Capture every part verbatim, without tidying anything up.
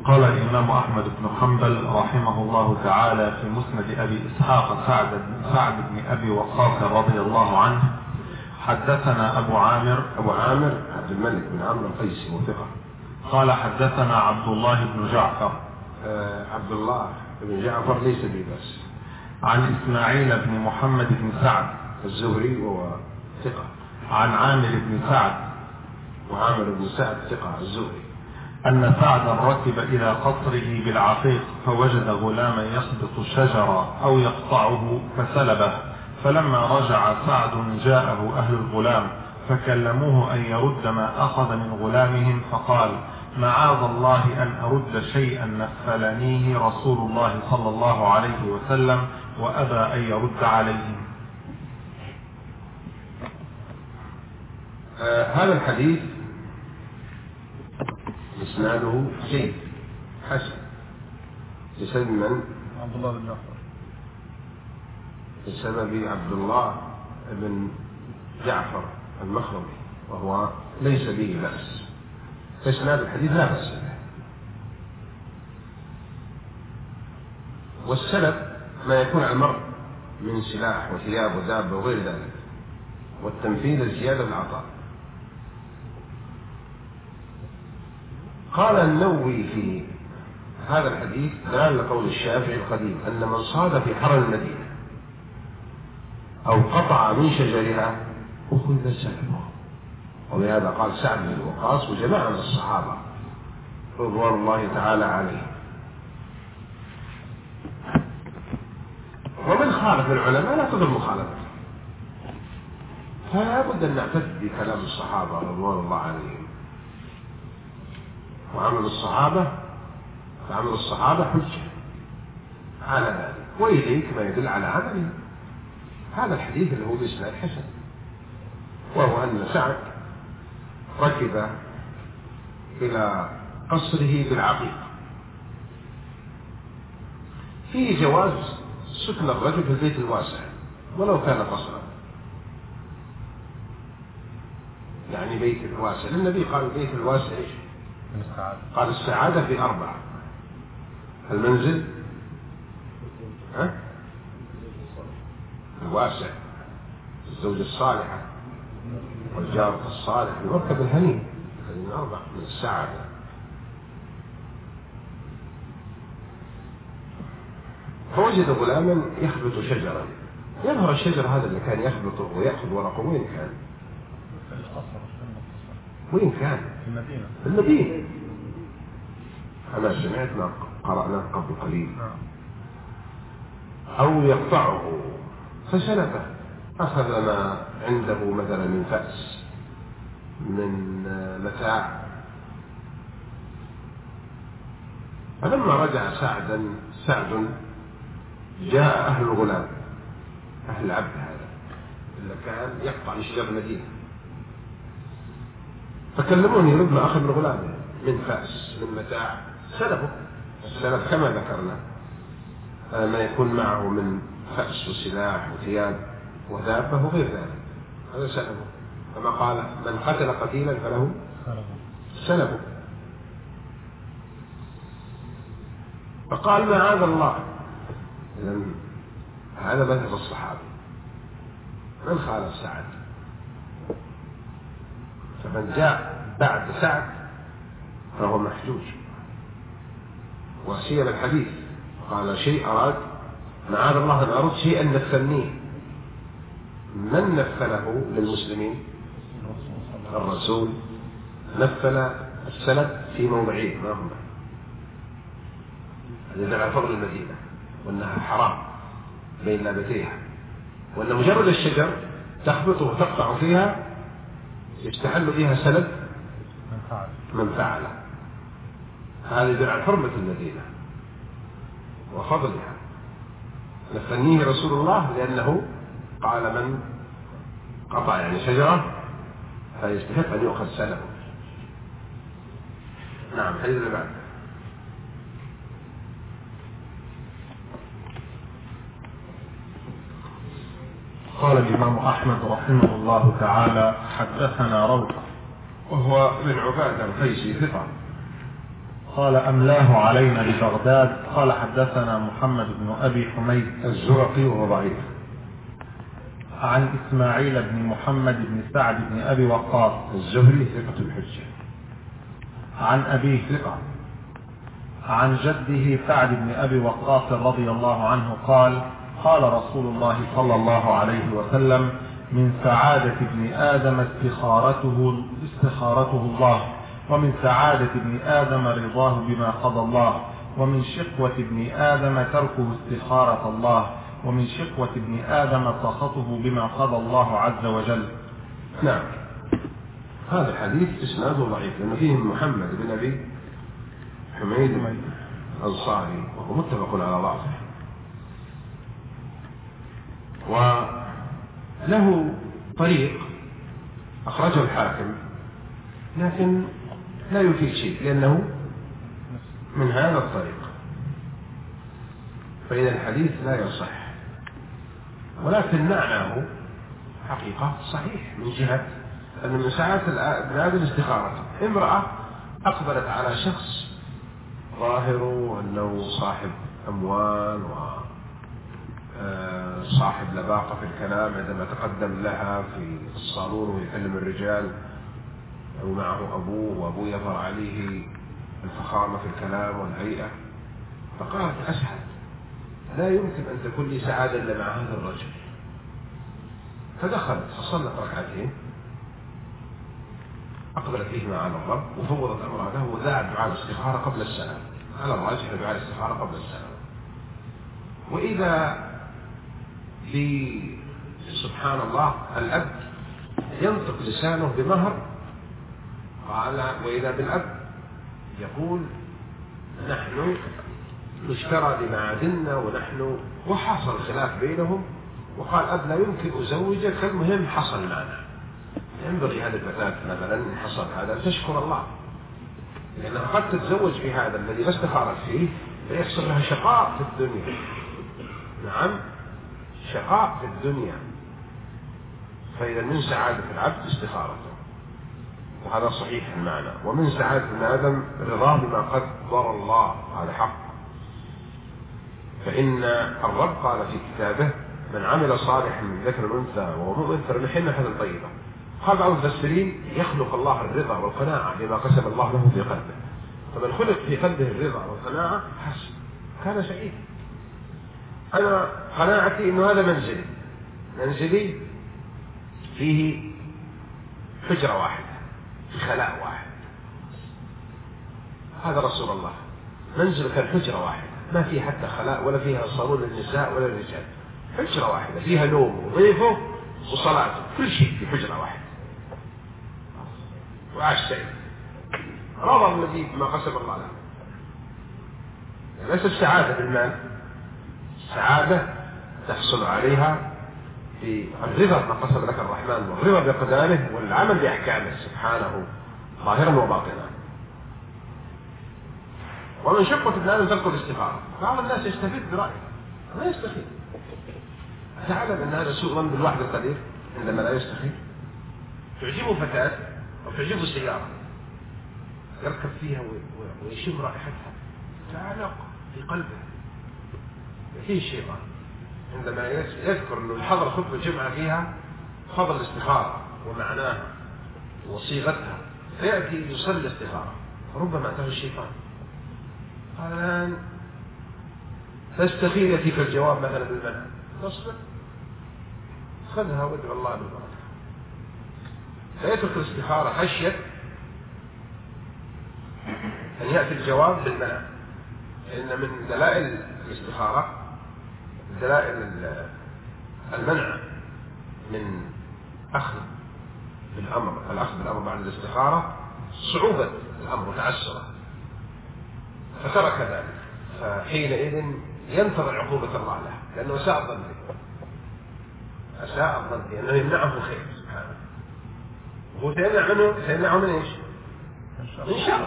قال الإمام أحمد بن حنبل رحمه الله تعالى في مسند أبي إسحاق سعد سعد بن أبي وقاص رضي الله عنه: حدثنا أبو عامر أبو عامر عبد الملك بن عمرو القيسي وثقة. قال حدثنا عبد الله بن جعفر. آه عبد الله بن جعفر ليس به بس. عن إسماعيل بن محمد بن سعد الزهري وهو ثقة. عن عامر بن سعد وعامر بن سعد ثقة الزهري أن سعدا ركب إلى قصره بالعقيق فوجد غلاما يسبط شجرا أو يقطعه فسلبه، فلما رجع سعد جاءه أهل الغلام فكلموه أن يرد ما أخذ من غلامهم، فقال: معاذ الله أن أرد شيئا نفلنيه رسول الله صلى الله عليه وسلم، وأبى أن يرد عليهم. آه هذا الحديث إسناده جيد حسن بسبب من؟ عبد الله بن جعفر. بسبب عبد الله بن جعفر المخرمي، وهو ليس به بأس، فإسناد الحديث لا بأس به. والسلب ما يكون على المرء من سلاح وثياب ودابة وغير ذلك، والتنفيذ الزيادة بالعطاء. قال النووي في هذا الحديث دلالة قول الشافعي القديم أن من صاد في حرم المدينة أو قطع من شجرها أخذ سلبه، ولهذا قال سعد بن وقاص وجماعة من الصحابة رضوان الله تعالى عليهم. ومن خالف العلماء لا تضر مخالفته، فلا بد أن نعتد بكلام الصحابة رضوان الله عليهم، وعمل الصحابة فعمل الصحابة حجة على ذلك، وإليك ما يدل على عمله هذا الحديث اللي هو بإسناد حسن، وهو أن سعد ركب إلى قصره بالعقيق. فيه جواز سكن الرجل في البيت الواسع ولو كان قصرا، يعني بيت الواسع. النبي قال البيت الواسع إيش؟ قال السعادة في أربعة: المنزل ها؟ الواسع، الزوجة الصالحة، والجار الصالح، المركب الهني. هذه أربعة من السعادة. فوجد غلاما يخبط شجرا، يظهر الشجر هذا اللي كان يخبطه ويأخذ ورقه وين كان؟ وين كان؟ في المدينة. في المدينة. أنا سمعت ما قرأناه قبل قليل. أو يقطعه فسلبه، أخذ ما عنده مثلا من فأس، من متاع. فلما رجع سعدا سعد جاء أهل الغلام، أهل العبد هذا اللي كان يقطع من شجر المدينة، فكلموني يرد ما أخذ من غلامه من فأس من متاع سلبه. السلب كما ذكرنا ما يكون معه من فأس وسلاح وثياب ودابة وغير ذلك، هذا سلبه. كما قال: من قتل قتيلا فله سلبه. فقال: معاذ الله. إذن هذا مذهب الصحابة. من خالف سعد؟ فمن جاء بعد سعد فهو محجوج. وسير الحديث قال: شيء أراد معاذ الله أن أرد شيئا نفلنيه. من نفله للمسلمين؟ الرسول نفل السلب في موضعين ما هما، يدل على فضل المدينة وأنها حرام بين لابتيها، وأن مجرد الشجر تخبطه وتقطع فيها يستحل بها سلب من فعله. هذا يدل على حرمة المدينة وفضلها. نفنيه رسول الله لأنه قال: من قطع يعني شجرة فيستحق أن يؤخذ سلبه. نعم. حديث اللي بعد. قال الإمام أحمد رحمه الله تعالى: حدثنا روح وهو من عبادة القيسي ثقة. قال أملاه علينا ببغداد. قال حدثنا محمد بن أبي حميد الزرقي وهو ضعيف. عن إسماعيل بن محمد بن سعد بن أبي وقاص الزهري ثقة الحجة. عن أبيه ثقة. عن جده سعد بن أبي وقاص رضي الله عنه قال قال رسول الله صلى الله عليه وسلم: من سعادة ابن آدم استخارته, استخارته الله، ومن سعادة ابن آدم رضاه بما قضى الله، ومن شقوة ابن آدم تركه استخارة الله، ومن شقوة ابن آدم سخطه بما قضى الله عز وجل. نعم، هذا الحديث إسناده ضعيف لأن فيه محمد بن أبي حميد الأنصاري وهو متفق على ضعفه، وله طريق أخرجه الحاكم لكن لا يفيد شيء لأنه من هذا الطريق، فإذا الحديث لا يصح، ولكن معناه حقيقة صحيح من جهة أن من ساعات الآدم استخارة. امرأة أقبلت على شخص ظاهر أنه صاحب أموال وصاحب لباقة في الكلام، عندما تقدم لها في الصالون ويكلم الرجال ومعه أبوه وأبوه يظهر عليه الفخامة في الكلام والهيئة، فقالت: أسعد، لا يمكن أن تكون لي سعادة إلا مع هذا الرجل. فدخلت فصلت ركعتين أقبلت فيهما على الرب وفوضت أمرها له، وذاع دعاء الاستخارة قبل السلام، على الراجح دعاء الاستخارة قبل السلام. وإذا سبحان الله الأب ينطق لسانه بمهر، قال: وإذا بالأب يقول: نحن نشترى بمعادننا ونحن، وحصل خلاف بينهم، وقال: أب لا يمكن أزوجك، المهم حصل معنا. ينبغي هذه الفتاة مثلا إن حصل هذا تشكر الله، لأنها قد تتزوج بهذا الذي ما استخارت فيه فيحصل لها شقاء في الدنيا. نعم، شقاء في الدنيا. فإذا من سعادة العبد استخارته، وهذا صحيح المعنى. ومن سعادة ابن آدم رضاه بما قدر الله، هذا حق. فإن الرب قال في كتابه: من عمل صالحا من ذكر الأنثى وهو مؤمن فلنحيينه طيبة. قال بعض المفسرين: يخلق الله الرضا والقناعة بما قسم الله له في قلبه، فمن خلق في قلبه الرضا والقناعة حسن، كان سعيدا. أنا قناعتي إنه هذا منزلي، منزلي فيه حجرة واحدة في خلاء واحد، هذا رسول الله، منزل كان حجرة واحدة ما فيه حتى خلاء ولا فيها صالون للنساء ولا الرجال، حجرة واحدة فيها نوم وضيفه وصلاته، كل شيء في حجرة واحدة، وعاش سعيد رضى الذي ما قسم الله له. ليس السعادة بالمال، السعادة تحصل عليها في الرضا بما قسم لك الرحمن، والرضا بقدره والعمل بأحكامه سبحانه ظاهرا وباطنا. ومن شقوة ابن آدم ترك الاستخارة. بعض الناس يستفيد برأيه، ما يستخير. تعلم أن هذا سوء ظن بالواحد القدير عندما لا يستخير. تعجبه فتاة أو تعجبه سيارة يركب فيها ويشم رائحتها، تعلق في قلبه. فيه الشيطان عندما يذكر أنه الحضر خطبة الجمعة فيها فضل الاستخارة ومعناها وصيغتها، فيأتي يصلي الاستخارة، ربما أتاه الشيطان قال: الآن تستخير يأتيك الجواب مثلا بالمنع، تصبر خذها وادعو الله بالبركة. فيترك الاستخارة خشية أن يأتي الجواب بالمنع، لأن من دلائل الاستخارة دلائل المنع من أخذ بالأمر، الأخذ بالأمر بعد الاستخارة صعوبة الأمر وتعسره، فترك ذلك، فحينئذ ينتظر عقوبة الله له، لأنه أساء الظن به، أساء الظن به، لأنه يمنعه خير سبحانه، هو سيمنع منه، سيمنعه من إيش؟ من شر،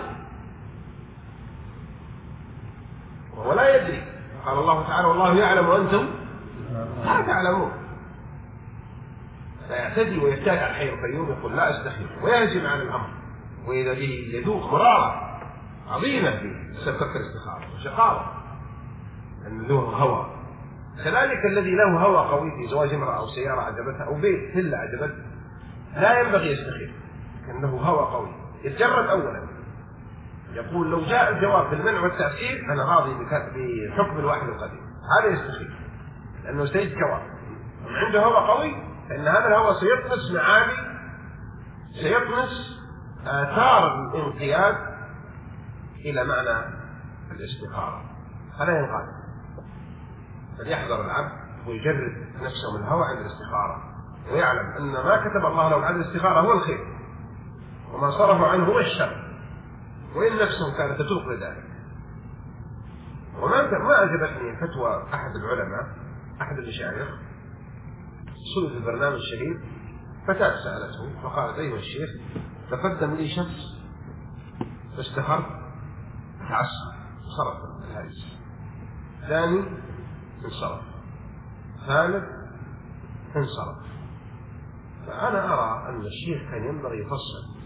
وهو لا يدري. قال الله تعالى: والله يعلم وأنتم لا تعلمون. فيعتدي ويبتعد عن الحي القيوم، يقول لا أستخير، ويهجم عن الأمر، وإذا به يذوق مرارة عظيمة فيه سبب الاستخارة وشقاوة أن له هوى. كذلك الذي له هوى قوي في زواج امرأة أو سيارة عجبتها أو بيت فيلا عجبته لا ينبغي يستخير، لأنه هوى قوي يتجرد أولا، يقول لو جاء الجواب بالمنع والتأثير أنا راضي بحكم الواحد القديم، هذا يستخير لأنه سيد كواب عنده هوى قوي، فإن هذا الهوى سيطمس معاني، سيطمس آثار الانقياد إلى معنى الاستخارة، فلا ينقاد. فليحذر العبد ويجرد نفسه من الهوى عند الاستخارة، ويعلم أن ما كتب الله له عند الاستخارة هو الخير، وما صرف عنه هو الشر، وإن نفسه كانت تتوق لذلك. وما ما أعجبتني فتوى أحد العلماء أحد المشايخ صلوا في البرنامج الشهير، فتاة سألته فقالت أيها الشيخ تقدم لي شخص فاستخرت تعصب صرف الهرس، ثاني انصرف، ثالث انصرف، فأنا أرى أن الشيخ كان ينبغي يفصل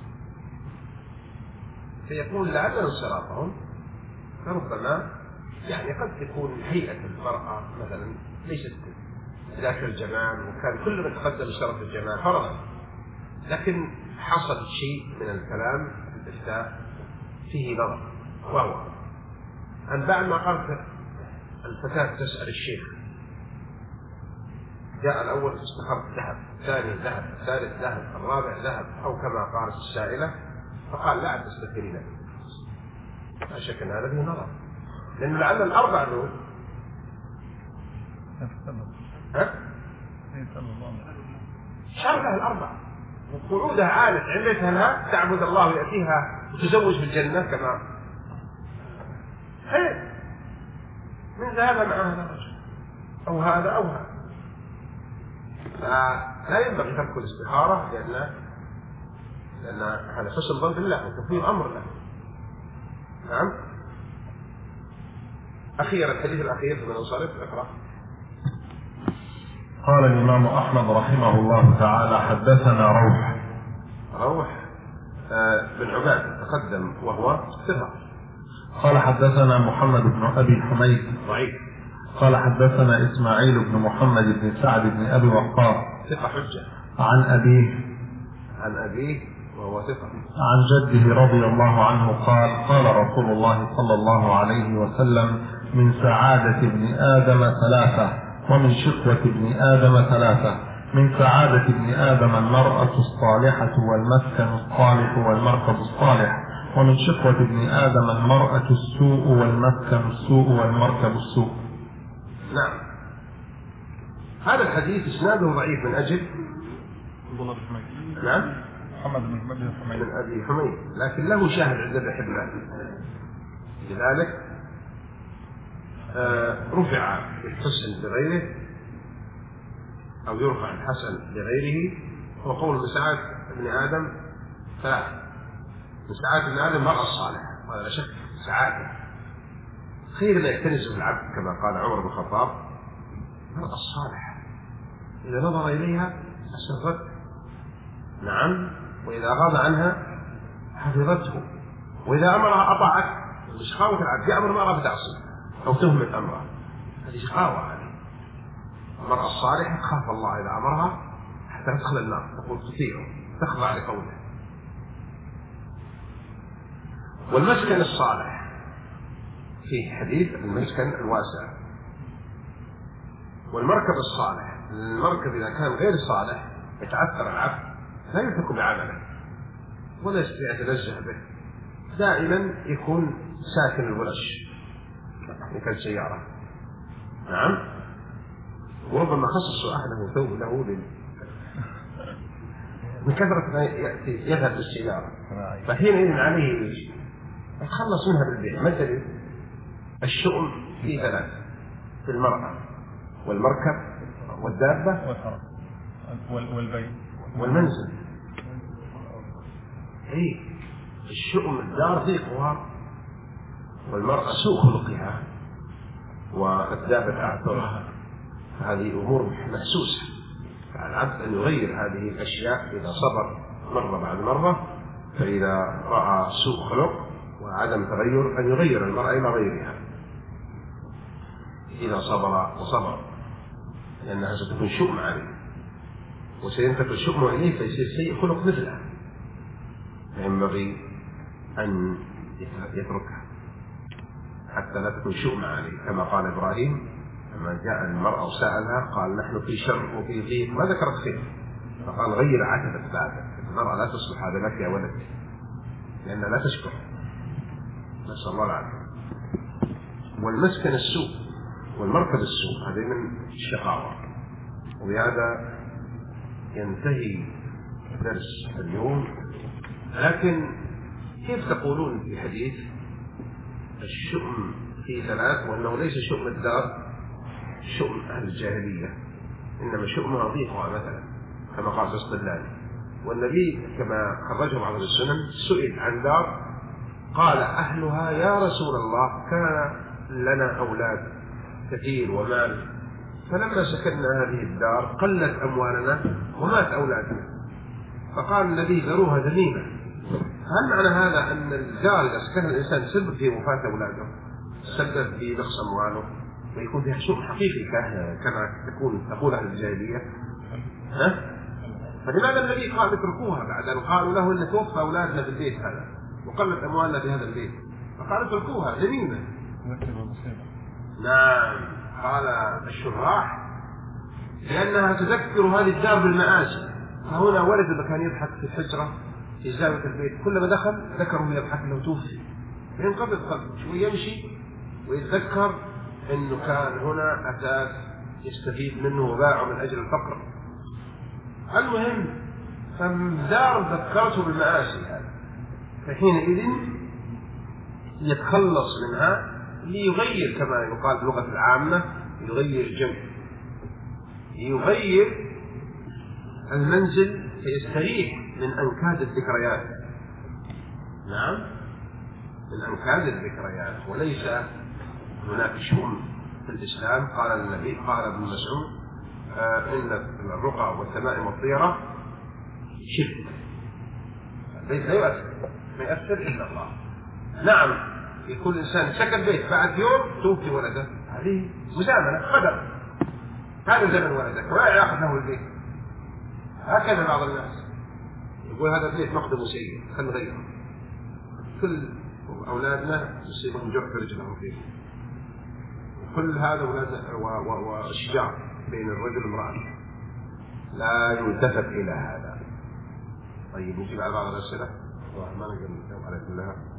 فيقول لعل انصرافهم فربما يعني قد تكون هيئة المرأة مثلا ليست ذاك الجمال، وكان كل من تقدم شرف الجمال فرضا، لكن حصل شيء من الكلام الإفتاء فيه نظر، وهو أن بعد ما قالت الفتاة تسأل الشيخ جاء الأول استخرت ذهب، الثاني ذهب، الثالث ذهب، الرابع ذهب، أو كما قالت السائلة، فقال لا تستثيرين، لا شك أن هذا فيه نظر، لأن لعل الأربع دول شرها الأربع وقعودها عالت علتها لها تعبد الله ويأتيها وتزوج في الجنة كما خير من ذهب مع هذا الرجل أو هذا أو هذا. فلا ينبغي ترك الاستخارة لأن لأن هذا حسن ظن بالله وتفويض أمر له. نعم. أخيرا الحديث الأخير من انصرف اقرأ. قال الإمام أحمد رحمه الله تعالى حدثنا روح روح آه بن عباد تقدم وهو ثقة. قال حدثنا محمد بن أبي حميد ضعيف. قال حدثنا إسماعيل بن محمد بن سعد بن أبي وقاص ثقة حجة. عن أبيه عن أبيه وهو ثقة. عن جده رضي الله عنه قال قال رسول الله صلى الله عليه وسلم من سعادة ابن آدم ثلاثة ومن شقوة ابن آدم ثلاثة. من سعادة ابن آدم المرأة الصالحة والمسكن الصالح والمركب الصالح، ومن شقوة ابن آدم المرأة السوء والمسكن السوء والمركب السوء. نعم. هذا الحديث إسناده ضعيف من أجل نعم محمد بن حميد من أبي حميد، لكن له شاهد عند ابن حبان. لذلك آه رفع الحسن لغيره أو يرفع الحسن لغيره، هو قول من سعادة ابن آدم ثلاثة. من سعادة ابن آدم المرأة الصالحة، وهذا لا شك سعادة خير لا يكتنزه العبد كما قال عمر بن الخطاب. المرأة الصالحة إذا نظر إليها أسرته، نعم، وإذا غاب عنها حفظته، وإذا أمرها أطاعت. شقاوة العبد يأمر المرأة بتعصي أو تهمل أمرها، هذه شقاوة. هذه المرأة الصالحة تخاف الله إذا أمرها حتى تدخل النار، تقول تطيعه تخضع لقوله. والمسكن الصالح فيه حديث المسكن الواسع. والمركب الصالح، المركب إذا كان غير صالح يتعثر العبد لا يثق بعمله ولا يستطيع يتنزه به، دائما يكون ساكن الورش كالسيارة. نعم. وربما خصصوا أهله ثوب له لل... من كثرة ما يأتي يذهب بالسيارة، فحينئذ عليه يتخلص منها بالبيع. مثل الشؤم في ثلاث: في المرأة والمركب والدابة والبيت والمنزل. اي الشؤم الدار ضيقها، والمرأة سوء خلقها، والدابة تعثرها. هذه أمور محسوسة، فالعبد أن يغير هذه الأشياء إذا صبر مرة بعد مرة. فإذا رأى سوء خلق وعدم تغير أن يغير المرأة إلى غيرها إذا صبر وصبر، لأنها ستكون شؤم عليه وسينتقل شؤمه إليه فيصير سيء خلق مثله، فينبغي أن يتركها حتى لا تكون شؤم عليه، كما قال إبراهيم لما جاء المرأة وسألها قال نحن في شر وفي ضيق، ما ذكرت خير، فقال غير عتبة بابك، المرأة لا تصلح هذا لك يا ولد لأنها لا تشكر، نسأل الله العافية. والمسكن السوء والمركب السوء هذه من الشقاوة، وبهذا ينتهي درس اليوم. لكن كيف تقولون في حديث الشؤم في ثلاث، وأنه ليس شؤم الدار شؤم أهل الجاهلية، إنما شؤمها ضيقها مثلا كما قال الصلاني، والنبي كما خرجه بعض السنن سئل عن دار قال أهلها يا رسول الله كان لنا أولاد كثير ومال، فلما سكننا هذه الدار قلت أموالنا ومات أولادنا، فقال النبي ذروها ذميمة. هل معنى هذا أن الدار إذا سكنها الإنسان سبب في وفاة أولاده سبب في نقص أمواله ويكون فيها شؤم حقيقي كما تكون تقول أهل الجاهلية؟ ها؟ فلماذا النبي قال اتركوها بعد أن قالوا له أن توفى أولادنا في البيت هذا وقلت أموالنا في هذا البيت، فقال اتركوها ذميمة. نعم، قال الشراح لأنها تذكر هذه الدار بالمآسي، فهنا ولد كان يضحك في الحجرة في زاوية البيت، كلما دخل ذكره يضحك له توفي، ينقبض قلبه شوي يمشي ويتذكر أنه كان هنا أساس يستفيد منه وباعه من أجل الفقر. المهم فالدار ذكرته بالمآسي هذا، فحينئذ يتخلص منها ليغير كما يقال بلغة العامة يغير جو، يغير المنزل فيستريح من أنكاد الذكريات. نعم، من أنكاد الذكريات، وليس هناك شؤم في الإسلام. قال النبي قال ابن مسعود آه إن الرقى والتمائم والطيرة شرك، ليس يؤثر ما يؤثر إلا الله. نعم، يكون إنسان سكن بيت بعد يوم توفي ولده، هذه مزامنة قدر، هذا زمن ولدك ولا يأخذ له البيت. هكذا بعض الناس يقول هذا البيت مقدم سيء خلنا نغيره، كل أولادنا يصيبهم جرح في رجلهم فيه، كل هذا أولادنا والشجاع بين الرجل والمرأة، لا يلتفت إلى هذا. طيب نجيب على بعض الأسئلة ما نقدر نجاوب على كلها.